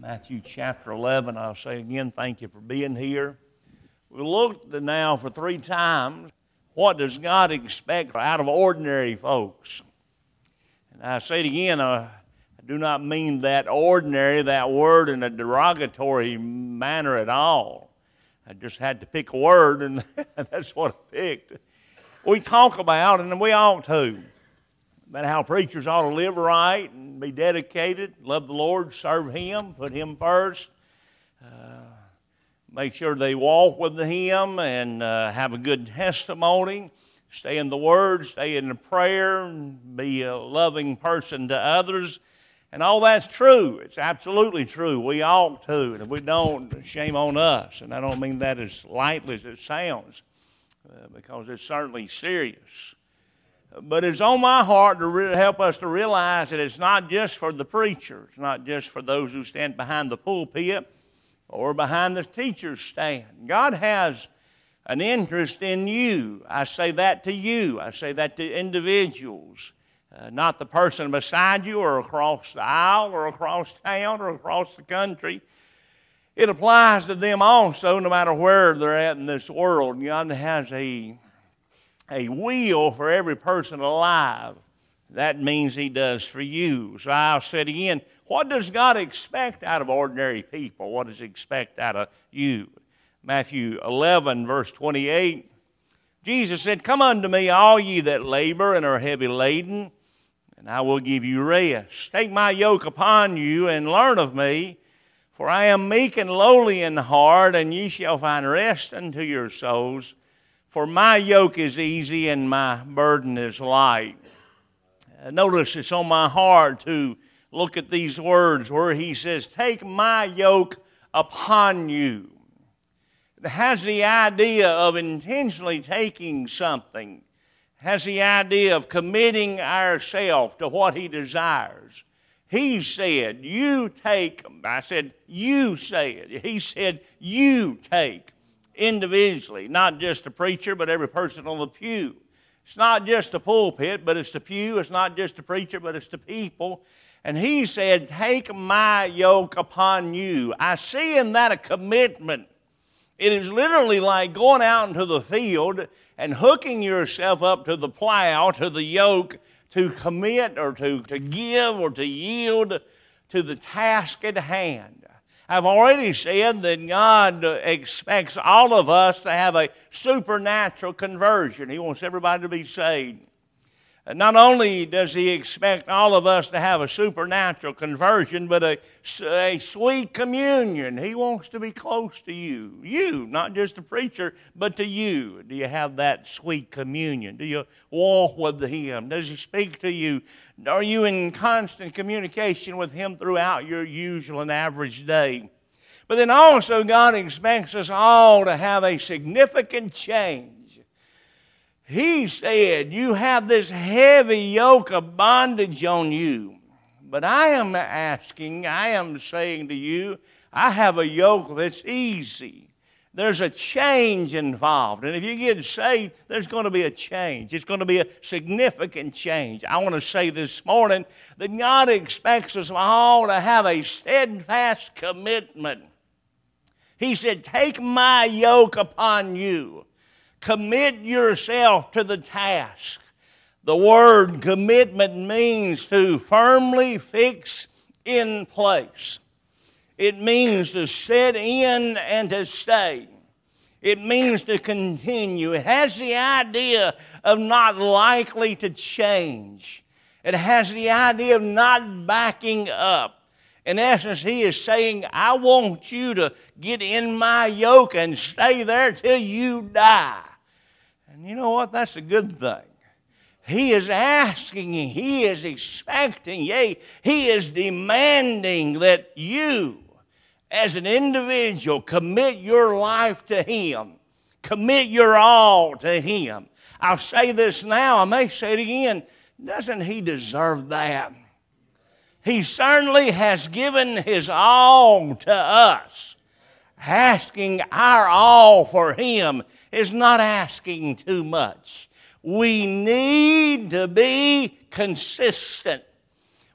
Matthew chapter 11. I'll say again, thank you for being here. We looked now for 3 times, what does God expect out of ordinary folks? And I say it again, I do not mean that ordinary, that word in a derogatory manner at all. I just had to pick a word, and that's what I picked. We talk about, and we ought to, about how preachers ought to live right and be dedicated, love the Lord, serve Him, put Him first, make sure they walk with Him and have a good testimony, stay in the Word, stay in the prayer, and be a loving person to others. And all that's true. It's absolutely true. We ought to. And if we don't, shame on us. And I don't mean that as lightly as it sounds, because it's certainly serious. But it's on my heart to help us to realize that it's not just for the preacher. It's not just for those who stand behind the pulpit or behind the teacher's stand. God has an interest in you. I say that to you. I say that to individuals. Not the person beside you or across the aisle or across town or across the country. It applies to them also, no matter where they're at in this world. God has a will for every person alive. That means He does for you. So I'll say it again. What does God expect out of ordinary people? What does He expect out of you? Matthew 11, verse 28. Jesus said, "Come unto me, all ye that labor and are heavy laden, and I will give you rest. Take my yoke upon you and learn of me, for I am meek and lowly in heart, and ye shall find rest unto your souls. For my yoke is easy and my burden is light." Notice it's on my heart to look at these words where He says, "Take my yoke upon you." It has the idea of intentionally taking something. It has the idea of committing ourselves to what He desires. He said, "You take." I said, "You say it." He said, "You take." Individually, not just the preacher, but every person on the pew. It's not just the pulpit, but it's the pew. It's not just the preacher, but it's the people. And He said, "Take my yoke upon you." I see in that a commitment. It is literally like going out into the field and hooking yourself up to the plow, to the yoke, to commit or to give or to yield to the task at hand. I've already said that God expects all of us to have a supernatural conversion. He wants everybody to be saved. And not only does He expect all of us to have a supernatural conversion, but a sweet communion. He wants to be close to you. You, not just the preacher, but to you. Do you have that sweet communion? Do you walk with Him? Does He speak to you? Are you in constant communication with Him throughout your usual and average day? But then also God expects us all to have a significant change. He said, "You have this heavy yoke of bondage on you." But I am saying to you, I have a yoke that's easy. There's a change involved. And if you get saved, there's going to be a change. It's going to be a significant change. I want to say this morning that God expects us all to have a steadfast commitment. He said, "Take my yoke upon you." Commit yourself to the task. The word commitment means to firmly fix in place. It means to set in and to stay. It means to continue. It has the idea of not likely to change. It has the idea of not backing up. In essence, He is saying, "I want you to get in my yoke and stay there till you die." And you know what? That's a good thing. He is asking, He is expecting, yea, He is demanding that you, as an individual, commit your life to Him. Commit your all to Him. I'll say this now, I may say it again. Doesn't He deserve that? He certainly has given His all to us. Asking our all for Him is not asking too much. We need to be consistent.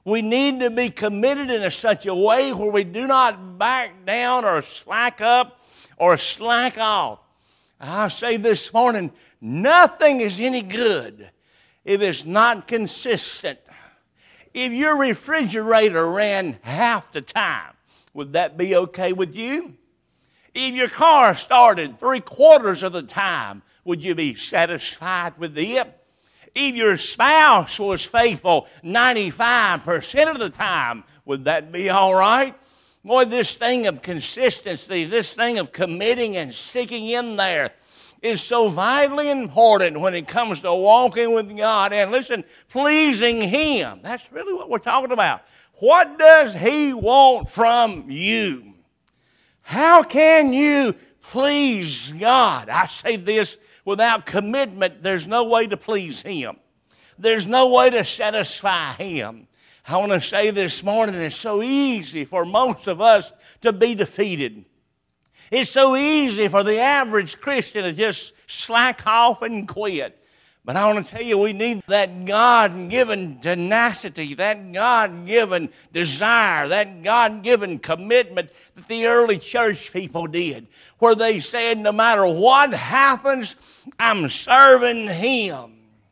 We need to be committed in such a way where we do not back down or slack up or slack off. I say this morning, nothing is any good if it's not consistent. If your refrigerator ran half the time, would that be okay with you? If your car started 3/4 of the time, would you be satisfied with it? If your spouse was faithful 95% of the time, would that be all right? Boy, this thing of consistency, this thing of committing and sticking in there is so vitally important when it comes to walking with God and, listen, pleasing Him. That's really what we're talking about. What does He want from you? How can you please God? I say this, without commitment, there's no way to please Him. There's no way to satisfy Him. I want to say this morning, it's so easy for most of us to be defeated. It's so easy for the average Christian to just slack off and quit. But I want to tell you, we need that God-given tenacity, that God-given desire, that God-given commitment that the early church people did, where they said, no matter what happens, I'm serving Him.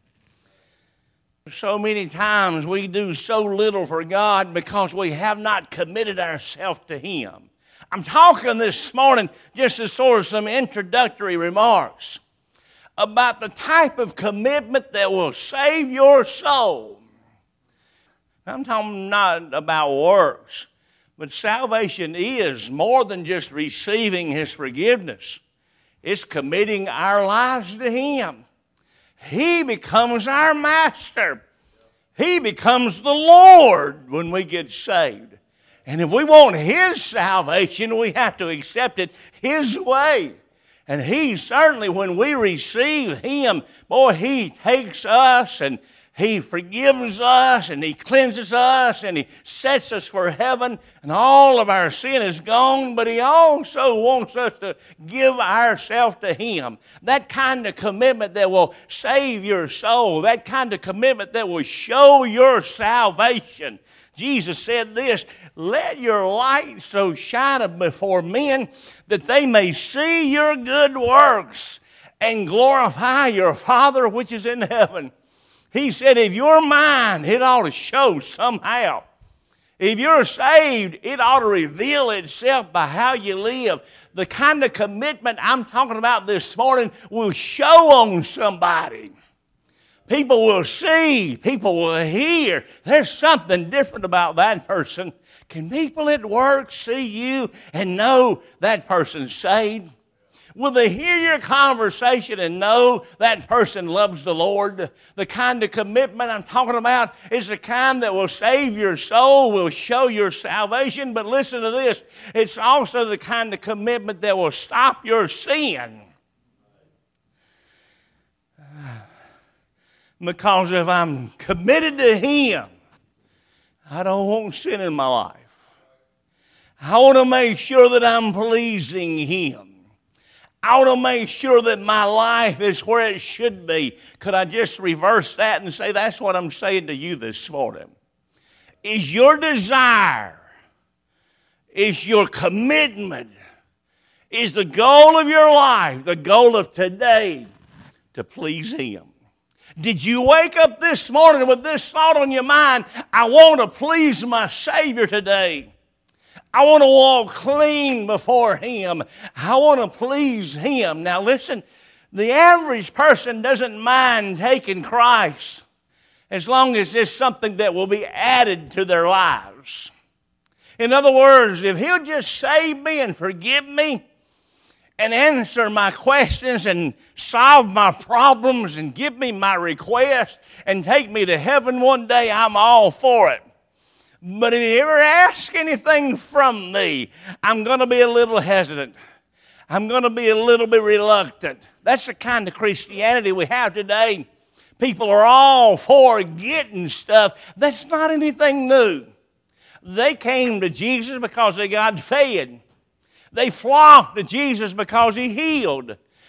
So many times we do so little for God because we have not committed ourselves to Him. I'm talking this morning just as sort of some introductory remarks about the type of commitment that will save your soul. I'm talking not about works, but salvation is more than just receiving His forgiveness. It's committing our lives to Him. He becomes our master. He becomes the Lord when we get saved. And if we want His salvation, we have to accept it His way. And He certainly, when we receive Him, boy, He takes us and He forgives us and He cleanses us and He sets us for heaven, and all of our sin is gone, but He also wants us to give ourselves to Him. That kind of commitment that will save your soul, that kind of commitment that will show your salvation. Jesus said this, let your light so shine before men that they may see your good works and glorify your Father which is in heaven. He said, if you're mine, it ought to show somehow. If you're saved, it ought to reveal itself by how you live. The kind of commitment I'm talking about this morning will show on somebody. People will see, people will hear. There's something different about that person. Can people at work see you and know that person's saved? Will they hear your conversation and know that person loves the Lord? The kind of commitment I'm talking about is the kind that will save your soul, will show your salvation. But listen to this, it's also the kind of commitment that will stop your sin. Because if I'm committed to Him, I don't want sin in my life. I want to make sure that I'm pleasing Him. I want to make sure that my life is where it should be. Could I just reverse that and say that's what I'm saying to you this morning? Is your desire, is your commitment, is the goal of your life, the goal of today, to please Him? Did you wake up this morning with this thought on your mind? I want to please my Savior today. I want to walk clean before Him. I want to please Him. Now listen, the average person doesn't mind taking Christ as long as it's something that will be added to their lives. In other words, if He'll just save me and forgive me, and answer my questions and solve my problems and give me my request and take me to heaven one day, I'm all for it. But if He ever asks anything from me, I'm going to be a little hesitant. I'm going to be a little bit reluctant. That's the kind of Christianity we have today. People are all for getting stuff. That's not anything new. They came to Jesus because they got fed. They flocked to Jesus because He healed.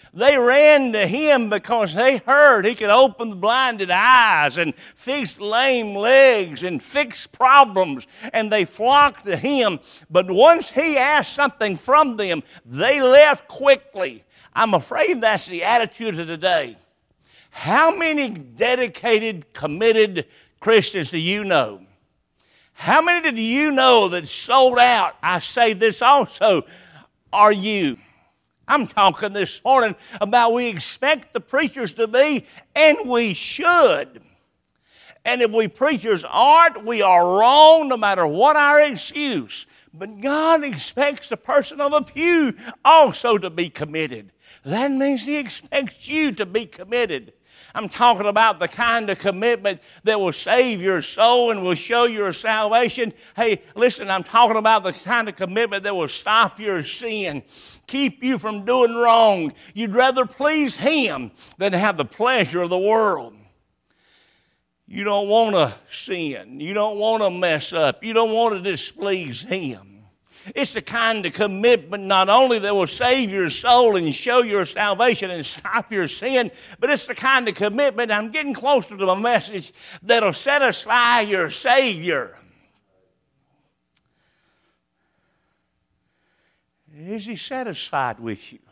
They ran to him because they heard he could open the blinded eyes and fix lame legs and fix problems, and they flocked to him. But once he asked something from them, they left quickly. I'm afraid that's the attitude of today. How many dedicated, committed Christians do you know? How many do you know that sold out? I say this also, are you? I'm talking this morning about we expect the preachers to be, and we should. And if we preachers aren't, we are wrong no matter what our excuse. But God expects the person of the pew also to be committed. That means He expects you to be committed. I'm talking about the kind of commitment that will save your soul and will show your salvation. Hey, listen, I'm talking about the kind of commitment that will stop your sin, keep you from doing wrong. You'd rather please Him than have the pleasure of the world. You don't want to sin. You don't want to mess up. You don't want to displease Him. It's the kind of commitment not only that will save your soul and show your salvation and stop your sin, but it's the kind of commitment, I'm getting closer to my message, that'll satisfy your Savior. Is He satisfied with you?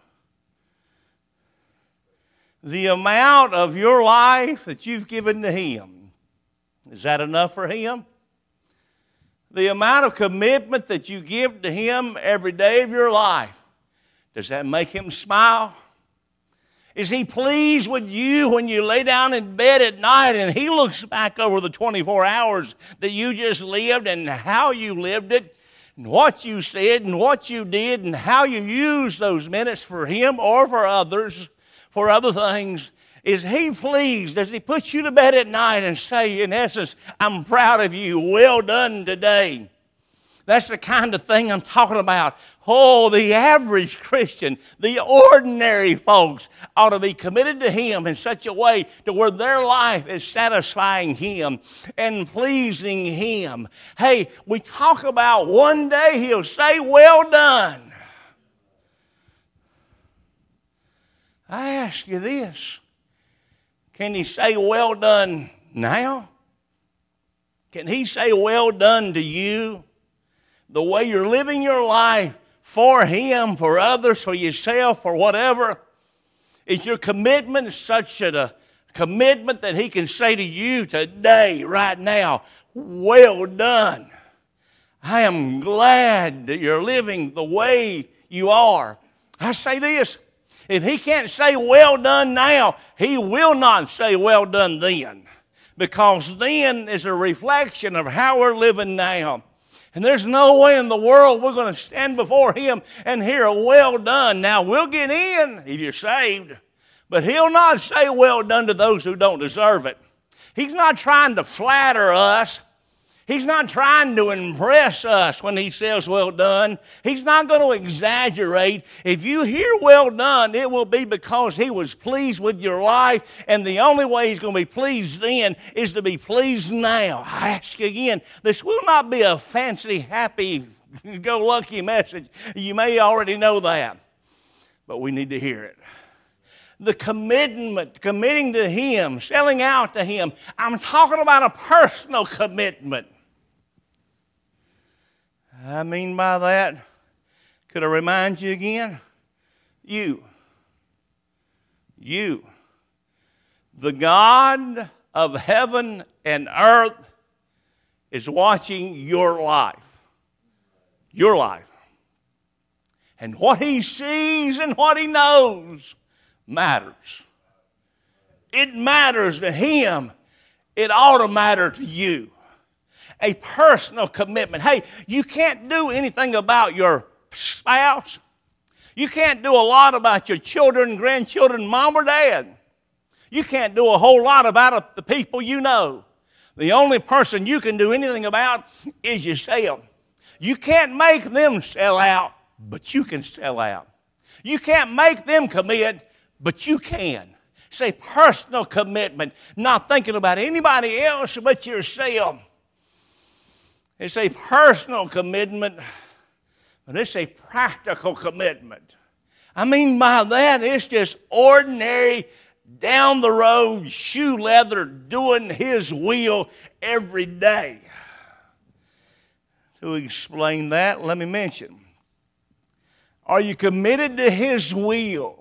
The amount of your life that you've given to Him, is that enough for Him? The amount of commitment that you give to Him every day of your life, does that make Him smile? Is He pleased with you when you lay down in bed at night and He looks back over the 24 hours that you just lived and how you lived it, and what you said and what you did and how you used those minutes for Him or for others, for other things? Is He pleased? Does He put you to bed at night and say, in essence, I'm proud of you, well done today? That's the kind of thing I'm talking about. Oh, the average Christian, the ordinary folks ought to be committed to Him in such a way to where their life is satisfying Him and pleasing Him. Hey, we talk about one day He'll say, well done. I ask you this. Can He say, well done now? Can He say, well done to you? The way you're living your life for Him, for others, for yourself, for whatever. Is your commitment such a commitment that He can say to you today, right now, well done. I am glad that you're living the way you are. I say this. If He can't say well done now, He will not say well done then. Because then is a reflection of how we're living now. And there's no way in the world we're going to stand before Him and hear a well done. Now, we'll get in if you're saved. But He'll not say well done to those who don't deserve it. He's not trying to flatter us. He's not trying to impress us when He says well done. He's not going to exaggerate. If you hear well done, it will be because He was pleased with your life, and the only way He's going to be pleased then is to be pleased now. I ask you again, this will not be a fancy, happy-go-lucky message. You may already know that, but we need to hear it. The committing to Him, selling out to Him. I'm talking about a personal commitment. I mean by that, could I remind you again? You, the God of heaven and earth is watching your life. Your life. And what He sees and what He knows matters. It matters to Him. It ought to matter to you. A personal commitment. Hey, you can't do anything about your spouse. You can't do a lot about your children, grandchildren, mom or dad. You can't do a whole lot about the people you know. The only person you can do anything about is yourself. You can't make them sell out, but you can sell out. You can't make them commit, but you can. It's a personal commitment, not thinking about anybody else but yourself. It's a personal commitment, but it's a practical commitment. I mean by that, it's just ordinary, down the road, shoe leather, doing His will every day. To explain that, let me mention, are you committed to His will?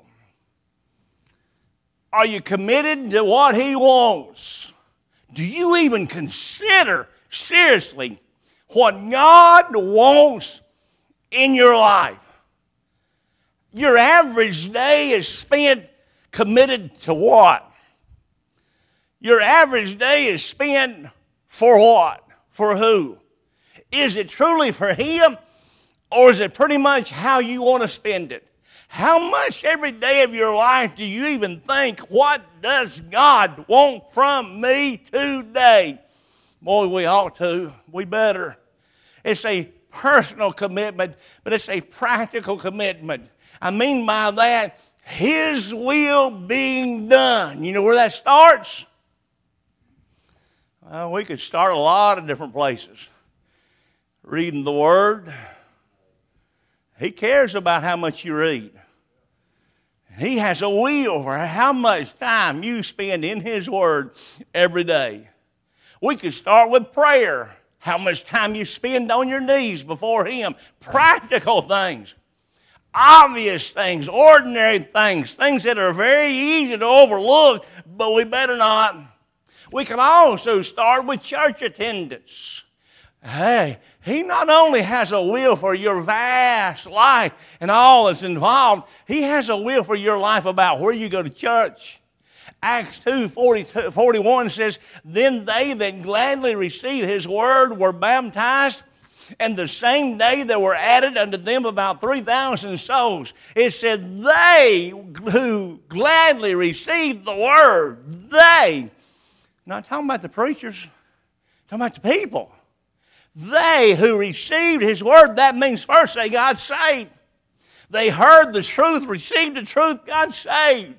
Are you committed to what He wants? Do you even consider seriously what God wants in your life? Your average day is spent committed to what? Your average day is spent for what? For who? Is it truly for Him, or is it pretty much how you want to spend it? How much every day of your life do you even think, what does God want from me today? Boy, we ought to. We better. It's a personal commitment, but it's a practical commitment. I mean by that, His will being done. You know where that starts? Well, we could start a lot of different places. Reading the Word. He cares about how much you read. He has a will for how much time you spend in His Word every day. We could start with prayer. How much time you spend on your knees before Him. Practical things. Obvious things. Ordinary things. Things that are very easy to overlook, but we better not. We can also start with church attendance. Hey, He not only has a will for your vast life and all that's involved, He has a will for your life about where you go to church. Acts 2:41 says, then they that gladly received His word were baptized, and the same day there were added unto them about 3,000 souls. It said they who gladly received the word, they. Not talking about the preachers, talking about the people. They who received His word, that means first they got saved. They heard the truth, received the truth, got saved.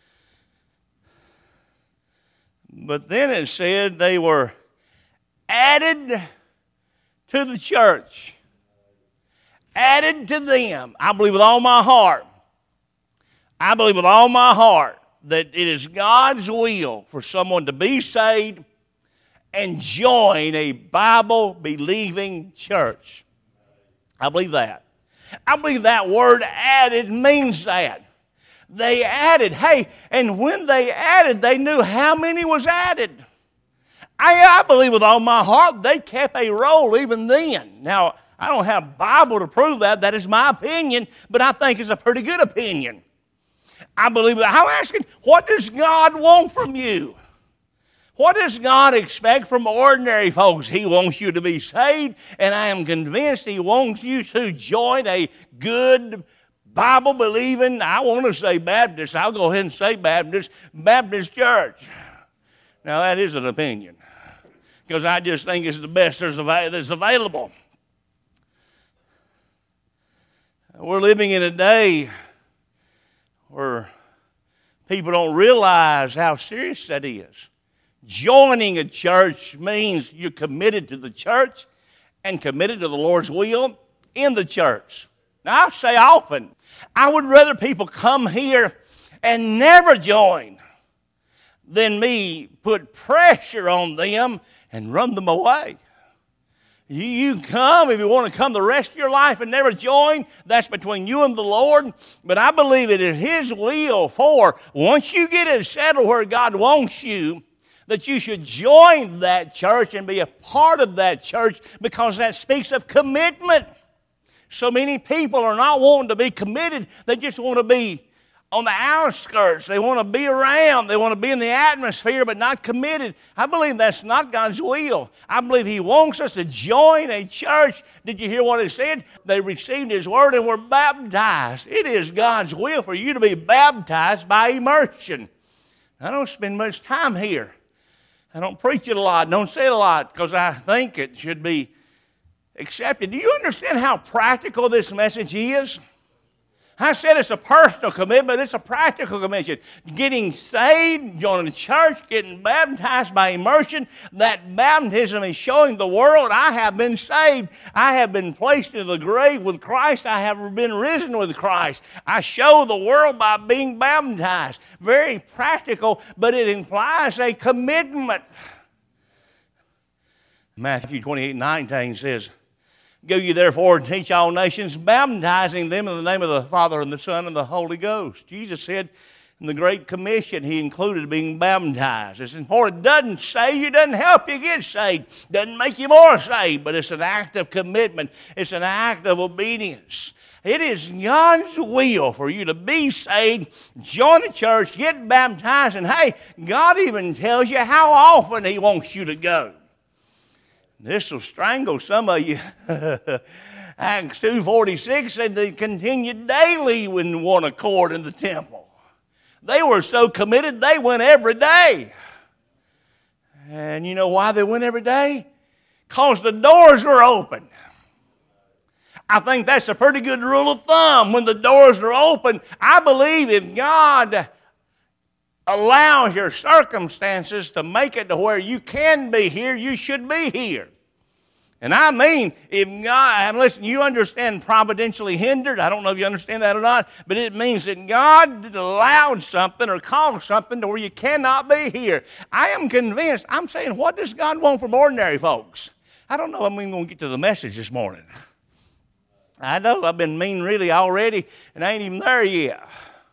But then it said they were added to the church. Added to them. I believe with all my heart. I believe with all my heart that it is God's will for someone to be saved and join a Bible-believing church. I believe that. I believe that word added means that. They added. Hey, and when they added, they knew how many was added. I believe with all my heart they kept a roll even then. Now, I don't have Bible to prove that. That is my opinion, but I think it's a pretty good opinion. I believe that. I'm asking, what does God want from you? What does God expect from ordinary folks? He wants you to be saved, and I am convinced He wants you to join a good Bible-believing, I want to say Baptist, I'll go ahead and say Baptist church. Now, that is an opinion, because I just think it's the best that's available. We're living in a day where people don't realize how serious that is. Joining a church means you're committed to the church and committed to the Lord's will in the church. Now, I say often, I would rather people come here and never join than me put pressure on them and run them away. You come, if you want to come the rest of your life and never join, that's between you and the Lord. But I believe it is His will for, once you get it settled where God wants you, that you should join that church and be a part of that church, because that speaks of commitment. So many people are not wanting to be committed. They just want to be on the outskirts. They want to be around. They want to be in the atmosphere, but not committed. I believe that's not God's will. I believe He wants us to join a church. Did you hear what it said? They received His word and were baptized. It is God's will for you to be baptized by immersion. I don't spend much time here. I don't preach it a lot, don't say it a lot, because I think it should be accepted. Do you understand how practical this message is? I said it's a personal commitment. It's a practical commitment. Getting saved, joining the church, getting baptized by immersion. That baptism is showing the world I have been saved. I have been placed in the grave with Christ. I have been risen with Christ. I show the world by being baptized. Very practical, but it implies a commitment. Matthew 28:19 says, "Go ye therefore and teach all nations, baptizing them in the name of the Father and the Son and the Holy Ghost." Jesus said in the Great Commission, He included being baptized. It's important. It doesn't save you, doesn't help you get saved, doesn't make you more saved, but it's an act of commitment. It's an act of obedience. It is God's will for you to be saved, join the church, get baptized, and hey, God even tells you how often He wants you to go. This will strangle some of you. Acts 2:46 said they continued daily in one accord in the temple. They were so committed they went every day. And you know why they went every day? Because the doors were open. I think that's a pretty good rule of thumb. When the doors are open, I believe if God allows your circumstances to make it to where you can be here, you should be here. And I mean, if God, and listen, you understand providentially hindered. I don't know if you understand that or not, but it means that God allowed something or caused something to where you cannot be here. I am convinced, I'm saying, what does God want from ordinary folks? I don't know if I'm even going to get to the message this morning. I know I've been mean really already, and I ain't even there yet.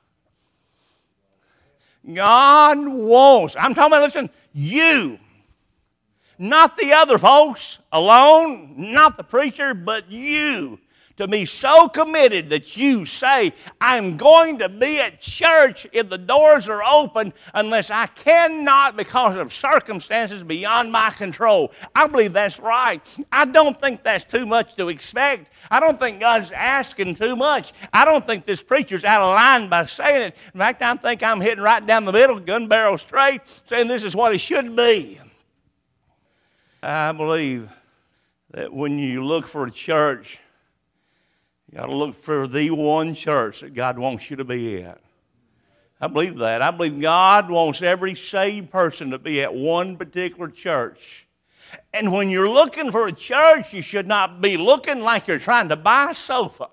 God wants, I'm talking about, listen, you, not the other folks alone, not the preacher, but you, to be so committed that you say, I'm going to be at church if the doors are open unless I cannot because of circumstances beyond my control. I believe that's right. I don't think that's too much to expect. I don't think God's asking too much. I don't think this preacher's out of line by saying it. In fact, I think I'm hitting right down the middle, gun barrel straight, saying this is what it should be. I believe that when you look for a church, you got to look for the one church that God wants you to be at. I believe that. I believe God wants every saved person to be at one particular church. And when you're looking for a church, you should not be looking like you're trying to buy a sofa.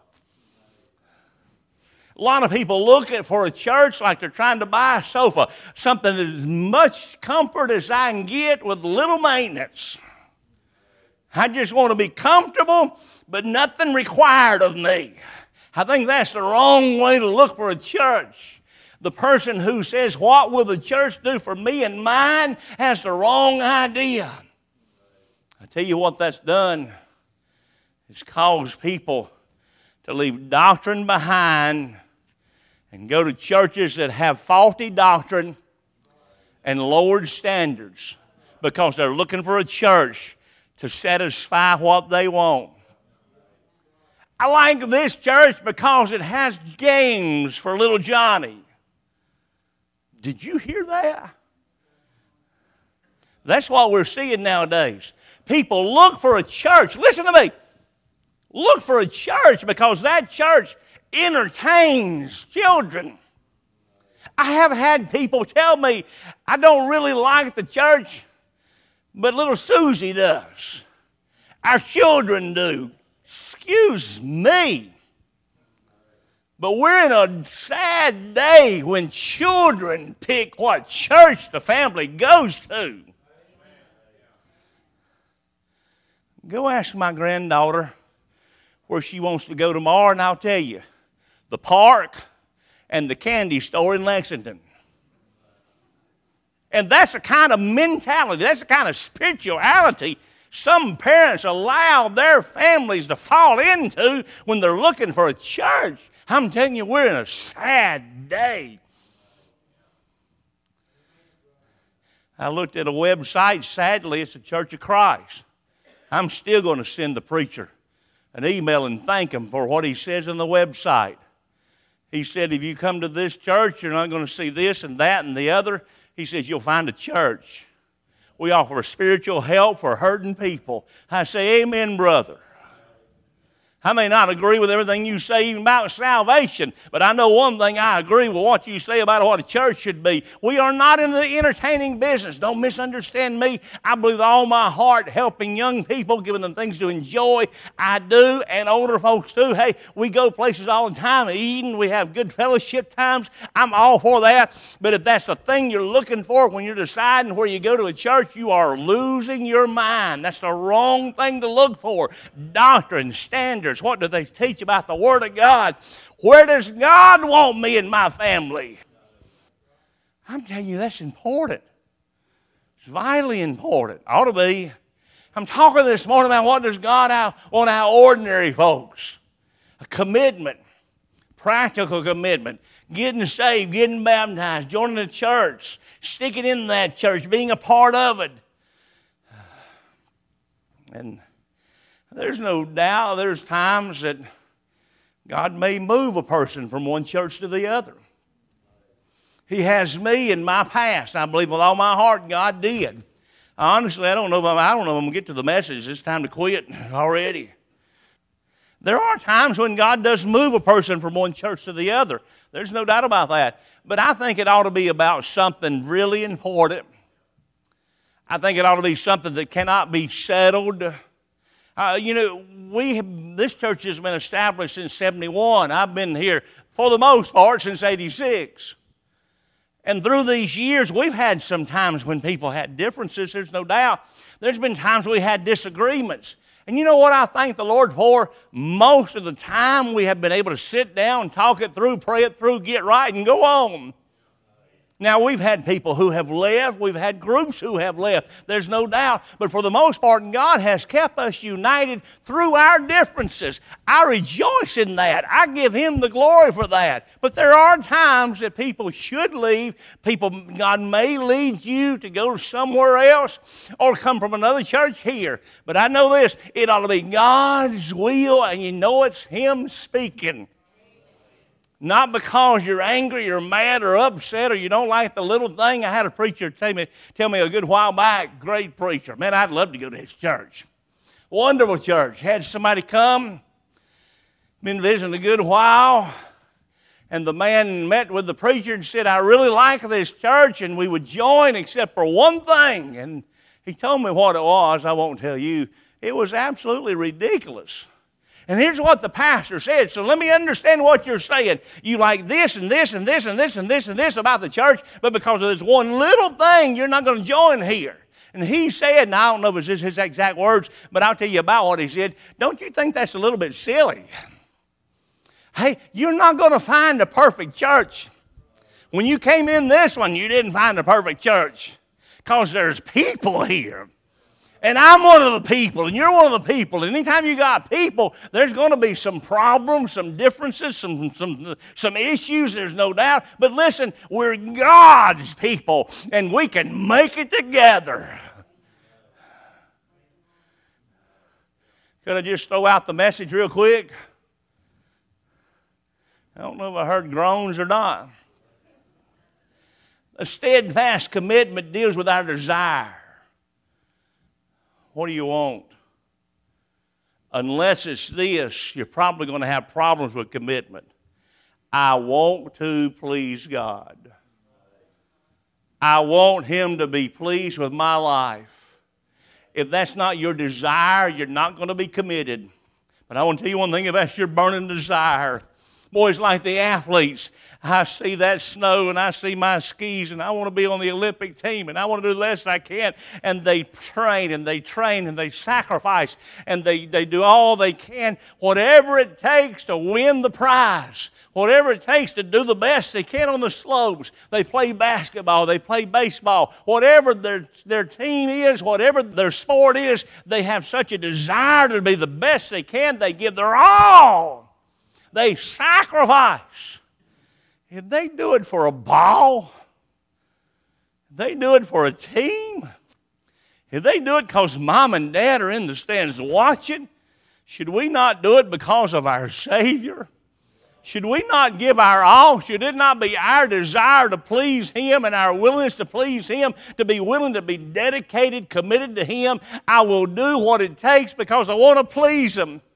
A lot of people look for a church like they're trying to buy a sofa, something as much comfort as I can get with little maintenance. I just want to be comfortable, but nothing required of me. I think that's the wrong way to look for a church. The person who says, what will the church do for me and mine, has the wrong idea. I tell you what that's done. It's caused people to leave doctrine behind and go to churches that have faulty doctrine and lowered standards because they're looking for a church to satisfy what they want. I like this church because it has games for little Johnny. Did you hear that? That's what we're seeing nowadays. People look for a church. Listen to me. Look for a church because that church entertains children. I have had people tell me, I don't really like the church, but little Susie does. Our children do. Excuse me. But we're in a sad day when children pick what church the family goes to. Go ask my granddaughter where she wants to go tomorrow, and I'll tell you. The park and the candy store in Lexington. And that's the kind of mentality, that's the kind of spirituality some parents allow their families to fall into when they're looking for a church. I'm telling you, we're in a sad day. I looked at a website. Sadly, it's the Church of Christ. I'm still going to send the preacher an email and thank him for what he says on the website. He said, if you come to this church, you're not going to see this and that and the other. He says, you'll find a church. We offer spiritual help for hurting people. I say, amen, brother. I may not agree with everything you say even about salvation, but I know one thing, I agree with what you say about what a church should be. We are not in the entertaining business. Don't misunderstand me. I believe with all my heart helping young people, giving them things to enjoy. I do, and older folks too. Hey, we go places all the time, eating. We have good fellowship times. I'm all for that. But if that's the thing you're looking for when you're deciding where you go to a church, you are losing your mind. That's the wrong thing to look for. Doctrine, standards. What do they teach about the Word of God? Where does God want me and my family? I'm telling you, that's important. It's vitally important. Ought to be. I'm talking this morning about what does God want our ordinary folks? A commitment, practical commitment, getting saved, getting baptized, joining the church, sticking in that church, being a part of it. And there's no doubt there's times that God may move a person from one church to the other. He has me in my past. I believe with all my heart God did. Honestly, I don't know if I'm going to get to the message. It's time to quit already. There are times when God does move a person from one church to the other. There's no doubt about that. But I think it ought to be about something really important. I think it ought to be something that cannot be settled. This church has been established since 71. I've been here, for the most part, since 86. And through these years, we've had some times when people had differences, there's no doubt. There's been times we had disagreements. And you know what I thank the Lord for? Most of the time we have been able to sit down, talk it through, pray it through, get right, and go on. Now, we've had people who have left. We've had groups who have left. There's no doubt. But for the most part, God has kept us united through our differences. I rejoice in that. I give Him the glory for that. But there are times that people should leave. God may lead you to go somewhere else or come from another church here. But I know this, it ought to be God's will, and you know it's Him speaking. Not because you're angry or mad or upset or you don't like the little thing. I had a preacher tell me a good while back, great preacher. Man, I'd love to go to his church. Wonderful church. Had somebody come, been visiting a good while, and the man met with the preacher and said, I really like this church, and we would join except for one thing. And he told me what it was. I won't tell you. It was absolutely ridiculous. And here's what the pastor said. So let me understand what you're saying. You like this and this and this and this and this and this about the church, but because of this one little thing, you're not going to join here. And he said, and I don't know if it's his exact words, but I'll tell you about what he said. Don't you think that's a little bit silly? Hey, you're not going to find a perfect church. When you came in this one, you didn't find a perfect church because there's people here. And I'm one of the people, and you're one of the people. And anytime you got people, there's going to be some problems, some differences, some issues, there's no doubt. But listen, we're God's people, and we can make it together. Could I just throw out the message real quick? I don't know if I heard groans or not. A steadfast commitment deals with our desire. What do you want? Unless it's this, you're probably going to have problems with commitment. I want to please God. I want Him to be pleased with my life. If that's not your desire, you're not going to be committed. But I want to tell you one thing, if that's your burning desire, boys, like the athletes, I see that snow and I see my skis and I want to be on the Olympic team and I want to do the best I can. And they train and they sacrifice and they do all they can, whatever it takes to win the prize, whatever it takes to do the best they can on the slopes. They play basketball, they play baseball, whatever their team is, whatever their sport is, they have such a desire to be the best they can. They give their all. They sacrifice. If they do it for a ball, if they do it for a team, if they do it because mom and dad are in the stands watching, should we not do it because of our Savior? Should we not give our all? Should it not be our desire to please Him and our willingness to please Him, to be willing to be dedicated, committed to Him? I will do what it takes because I want to please Him.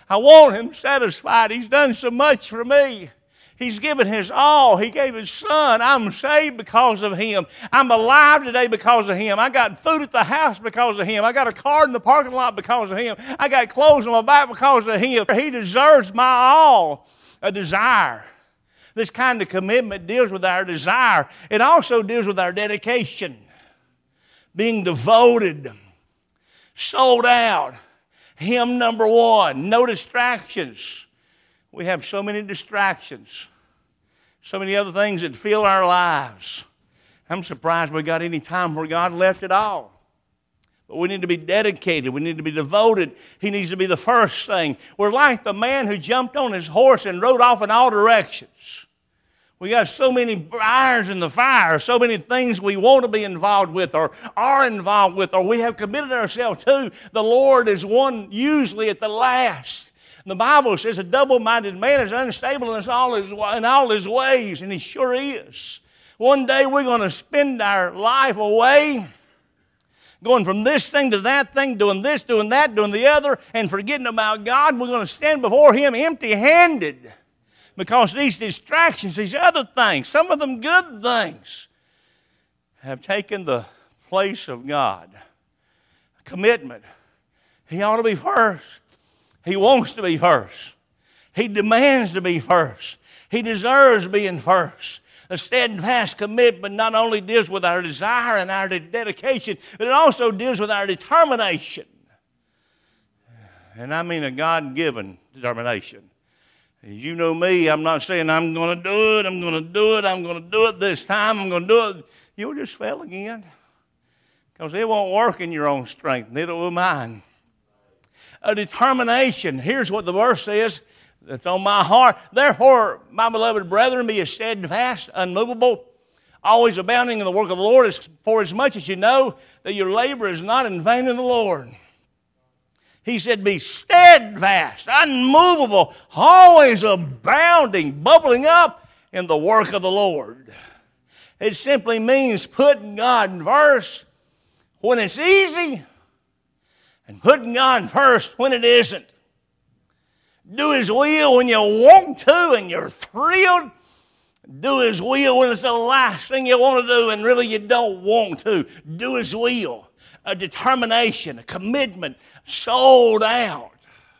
I want him satisfied. He's done so much for me. He's given his all. He gave his son. I'm saved because of him. I'm alive today because of him. I got food at the house because of him. I got a car in the parking lot because of him. I got clothes on my back because of him. He deserves my all. A desire. This kind of commitment deals with our desire. It also deals with our dedication. Being devoted. Sold out. Him number one. No distractions. We have so many distractions, so many other things that fill our lives. I'm surprised we got any time where God left it all. But we need to be dedicated. We need to be devoted. He needs to be the first thing. We're like the man who jumped on his horse and rode off in all directions. We got so many irons in the fire, so many things we want to be involved with or are involved with or we have committed ourselves to. The Lord is one usually at the last. The Bible says a double-minded man is unstable in all his ways, and he sure is. One day we're going to spend our life away, going from this thing to that thing, doing this, doing that, doing the other, and forgetting about God. We're going to stand before him empty-handed because these distractions, these other things, some of them good things, have taken the place of God. Commitment. He ought to be first. He wants to be first. He demands to be first. He deserves being first. A steadfast commitment not only deals with our desire and our dedication, but it also deals with our determination. And I mean a God-given determination. You know me, I'm not saying I'm going to do it, I'm going to do it, I'm going to do it this time, I'm going to do it. You'll just fail again. Because it won't work in your own strength, neither will mine. A determination. Here's what the verse says that's on my heart. Therefore, my beloved brethren, be steadfast, unmovable, always abounding in the work of the Lord, for as much as you know that your labor is not in vain in the Lord. He said, be steadfast, unmovable, always abounding, bubbling up in the work of the Lord. It simply means putting God first when it's easy, and putting God first when it isn't. Do his will when you want to and you're thrilled. Do his will when it's the last thing you want to do and really you don't want to. Do his will. A determination, a commitment, sold out.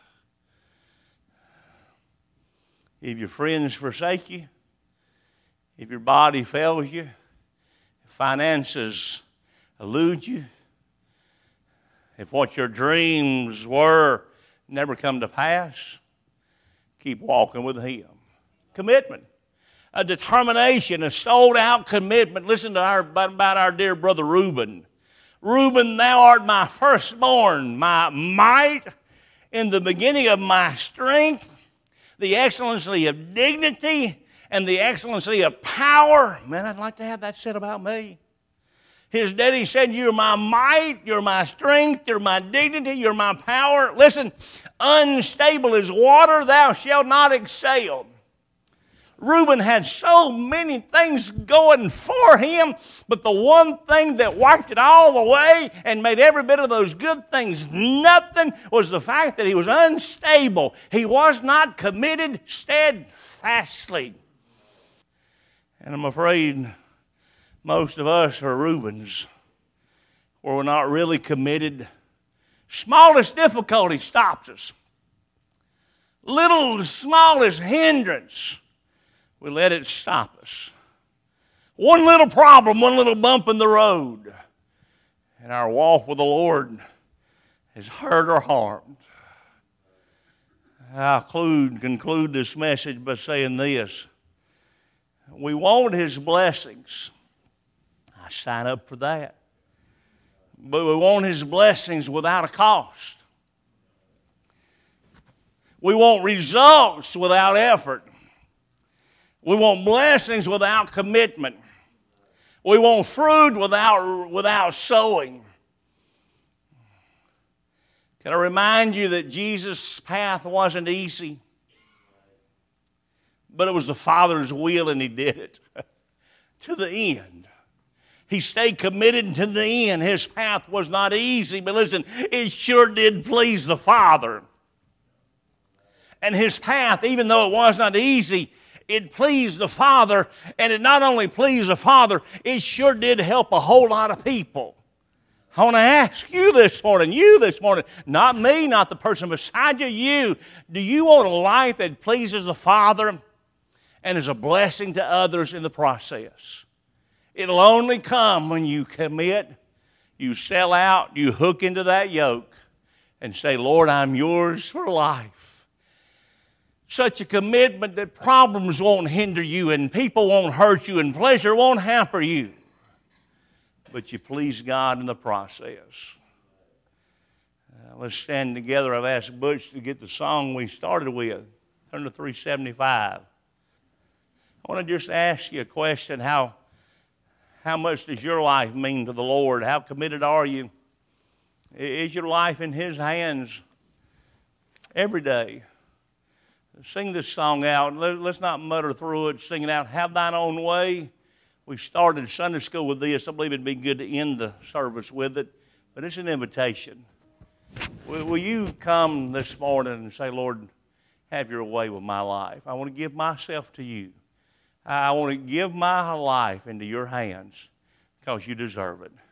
If your friends forsake you, if your body fails you, if finances elude you, if what your dreams were never come to pass, keep walking with him. Commitment. A determination, a sold-out commitment. Listen to about our dear brother Reuben. Reuben, thou art my firstborn, my might, in the beginning of my strength, the excellency of dignity, and the excellency of power. Man, I'd like to have that said about me. His daddy said, you're my might, you're my strength, you're my dignity, you're my power. Listen, unstable as water, thou shalt not excel. Reuben had so many things going for him, but the one thing that wiped it all away and made every bit of those good things nothing was the fact that he was unstable. He was not committed steadfastly. And I'm afraid most of us are Reubens, where we're not really committed. Smallest difficulty stops us. Smallest hindrance, we let it stop us. One little problem, one little bump in the road, and our walk with the Lord is hurt or harmed. I'll conclude this message by saying this. We want his blessings. I sign up for that. But we want his blessings without a cost. We want results without effort. We want blessings without commitment. We want fruit without sowing. Can I remind you that Jesus' path wasn't easy? But it was the Father's will and he did it to the end. He stayed committed to the end. His path was not easy, but listen, it sure did please the Father. And his path, even though it was not easy, it pleased the Father. And it not only pleased the Father, it sure did help a whole lot of people. I want to ask you this morning, not me, not the person beside you, do you want a life that pleases the Father and is a blessing to others in the process? It'll only come when you commit, you sell out, you hook into that yoke and say, Lord, I'm yours for life. Such a commitment that problems won't hinder you and people won't hurt you and pleasure won't hamper you. But you please God in the process. Let's stand together. I've asked Butch to get the song we started with. Turn to 375. I want to just ask you a question. How much does your life mean to the Lord? How committed are you? Is your life in His hands every day? Sing this song out. Let's not mutter through it. Sing it out. Have thine own way. We started Sunday school with this. I believe it'd be good to end the service with it. But it's an invitation. Will you come this morning and say, Lord, have your way with my life. I want to give myself to you. I want to give my life into your hands because you deserve it.